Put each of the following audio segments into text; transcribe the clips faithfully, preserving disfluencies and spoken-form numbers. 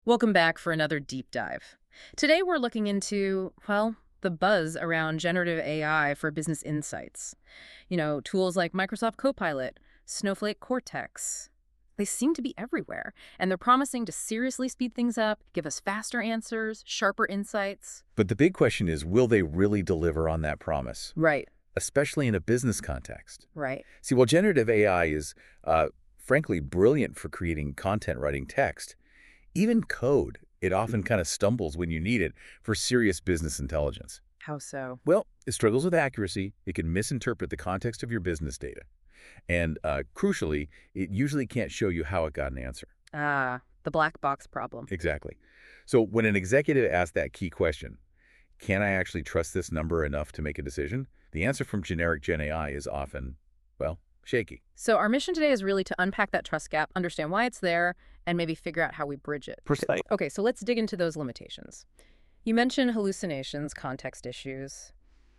Welcome back for another deep dive. Today we're looking into, well, the buzz around generative A I for business insights. You know, tools like Microsoft Copilot, Snowflake Cortex. They seem to be everywhere, and they're promising to seriously speed things up, give us faster answers, sharper insights. But the big question is, will they really deliver on that promise, Right, especially in a business context? right. See, while generative A I is, uh, frankly, brilliant for creating content, writing text, even code, it often kind of stumbles when you need it for serious business intelligence. How so? Well, it struggles with accuracy. It can misinterpret the context of your business data. And uh, crucially, it usually can't show you how it got an answer. Ah, the black box problem. Exactly. So when an executive asks that key question, can I actually trust this number enough to make a decision? The answer from generic Gen A I is often, well, shaky. So our mission today is really to unpack that trust gap, understand why it's there, and maybe figure out how we bridge it. Precise. Okay, so let's dig into those limitations. You mentioned hallucinations, context issues,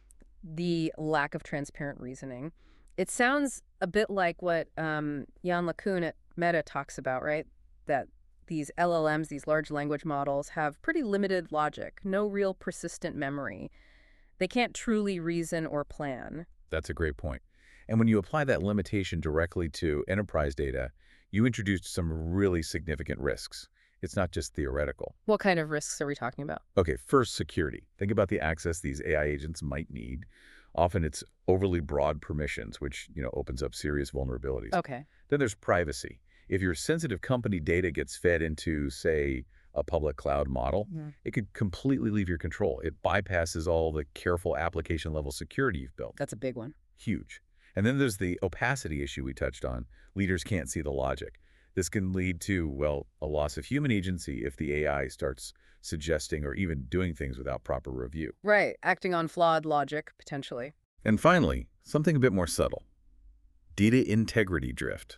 the lack of transparent reasoning. It sounds a bit like what um, Jan LeCun at Meta talks about, right? That these L L Ms, these large language models, have pretty limited logic, no real persistent memory. They can't truly reason or plan. That's a great point. And when you apply that limitation directly to enterprise data, you introduce some really significant risks. It's not just theoretical. What kind of risks are we talking about? Okay, first, security. Think about the access these A I agents might need. Often it's overly broad permissions, which, you know, opens up serious vulnerabilities. Okay. Then there's privacy. If your sensitive company data gets fed into, say, a public cloud model, Mhm. it could completely leave your control. It bypasses all the careful application level security you've built. That's a big one. Huge. And then there's the opacity issue we touched on. Leaders can't see the logic. This can lead to, well, a loss of human agency if the A I starts suggesting or even doing things without proper review. Right, acting on flawed logic, potentially. And finally, something a bit more subtle. Data integrity drift.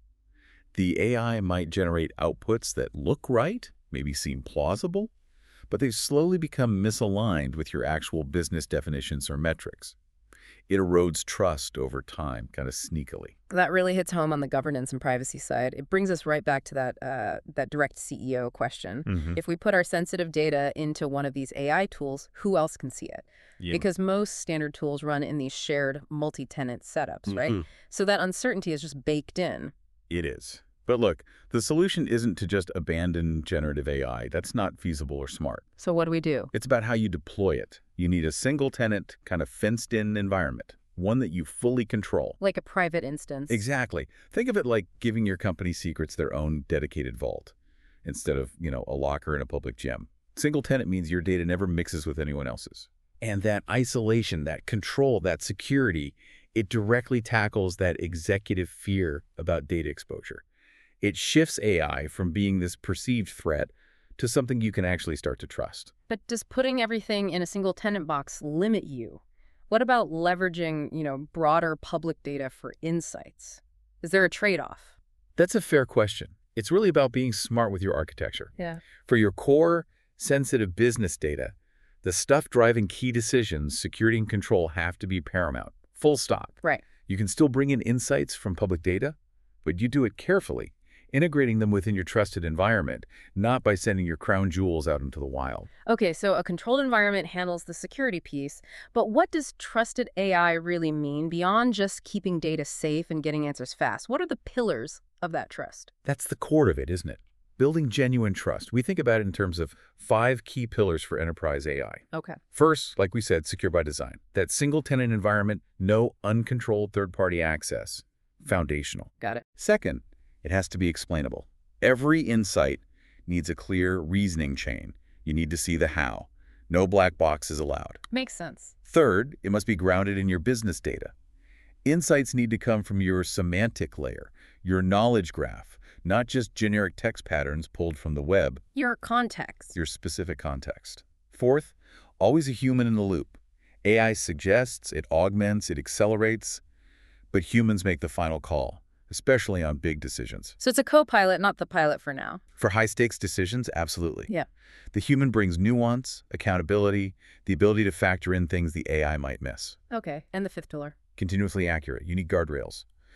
The A I might generate outputs that look right, maybe seem plausible, but they slowly become misaligned with your actual business definitions or metrics. It erodes trust over time, kind of sneakily. That really hits home on the governance and privacy side. It brings us right back to that uh, that direct C E O question. Mm-hmm. If we put our sensitive data into one of these A I tools, who else can see it? Yeah. Because most standard tools run in these shared multi-tenant setups, right? Mhm. So that uncertainty is just baked in. It is. But look, the solution isn't to just abandon generative A I. That's not feasible or smart. So what do we do? It's about how you deploy it. You need a single tenant, kind of fenced-in environment, one that you fully control. Like a private instance. Exactly. Think of it like giving your company secrets their own dedicated vault instead of, you know, a locker in a public gym. Single tenant means your data never mixes with anyone else's. And that isolation, that control, that security, it directly tackles that executive fear about data exposure. It shifts A I from being this perceived threat to something you can actually start to trust. But does putting everything in a single tenant box limit you? What about leveraging, you know, broader public data for insights? Is there a trade-off? That's a fair question. It's really about being smart with your architecture. Yeah. For your core, sensitive business data, the stuff driving key decisions, security and control have to be paramount. Full stop. Right. You can still bring in insights from public data, but you do it carefully, integrating them within your trusted environment, not by sending your crown jewels out into the wild. Okay, so a controlled environment handles the security piece, but what does trusted A I really mean beyond just keeping data safe and getting answers fast? What are the pillars of that trust? That's the core of it, isn't it? Building genuine trust. We think about it in terms of five key pillars for enterprise A I. Okay. First, like we said, secure by design. That single-tenant environment, no uncontrolled third-party access. Foundational. Got it. Second, it has to be explainable. Every insight needs a clear reasoning chain. You need to see the how. No black boxes allowed. Makes sense. Third, it must be grounded in your business data. Insights need to come from your semantic layer, your knowledge graph, not just generic text patterns pulled from the web, Your context. your specific context. Fourth, always a human in the loop. A I suggests, it augments, it accelerates, but humans make the final call, especially on big decisions. So it's a co-pilot, not the pilot for now. For high-stakes decisions, absolutely. Yeah. The human brings nuance, accountability, the ability to factor in things the A I might miss. Okay. And the fifth pillar. Continuously accurate. You need guardrails.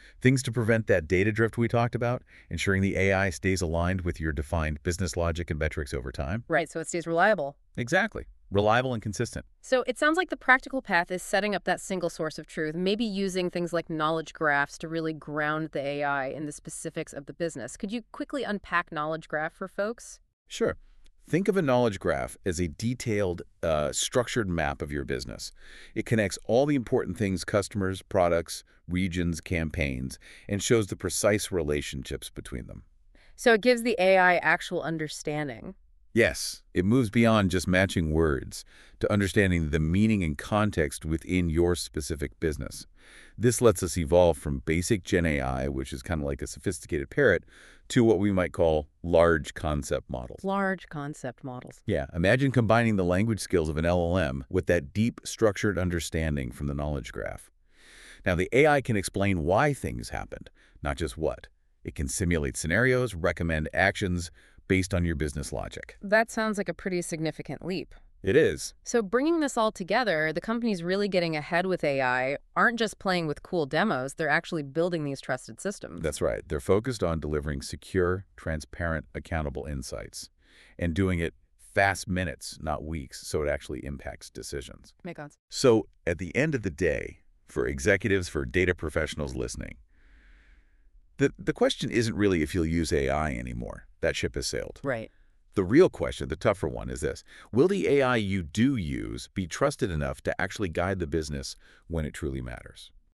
Things to prevent that data drift we talked about, ensuring the A I stays aligned with your defined business logic and metrics over time. Right, so it stays reliable. Exactly. Reliable and consistent. So it sounds like the practical path is setting up that single source of truth, maybe using things like knowledge graphs to really ground the A I in the specifics of the business. Could you quickly unpack knowledge graph for folks? Sure. Think of a knowledge graph as a detailed, uh, structured map of your business. It connects all the important things, customers, products, regions, campaigns, and shows the precise relationships between them. So it gives the A I actual understanding. Yes, it moves beyond just matching words to understanding the meaning and context within your specific business. This lets us evolve from basic Gen A I, which is kind of like a sophisticated parrot, to what we might call large concept models. Large concept models. Yeah, imagine combining the language skills of an L L M with that deep, structured understanding from the knowledge graph. Now, the A I can explain why things happened, not just what. It can simulate scenarios, recommend actions based on your business logic. That sounds like a pretty significant leap. It is. So bringing this all together, the companies really getting ahead with A I aren't just playing with cool demos, they're actually building these trusted systems. That's right. They're focused on delivering secure, transparent, accountable insights and doing it fast minutes, not weeks, so it actually impacts decisions. Make sense. So at the end of the day, for executives, for data professionals listening, the, the question isn't really if you'll use A I anymore. That ship has sailed. Right. The real question, the tougher one, is this. Will the A I you do use be trusted enough to actually guide the business when it truly matters?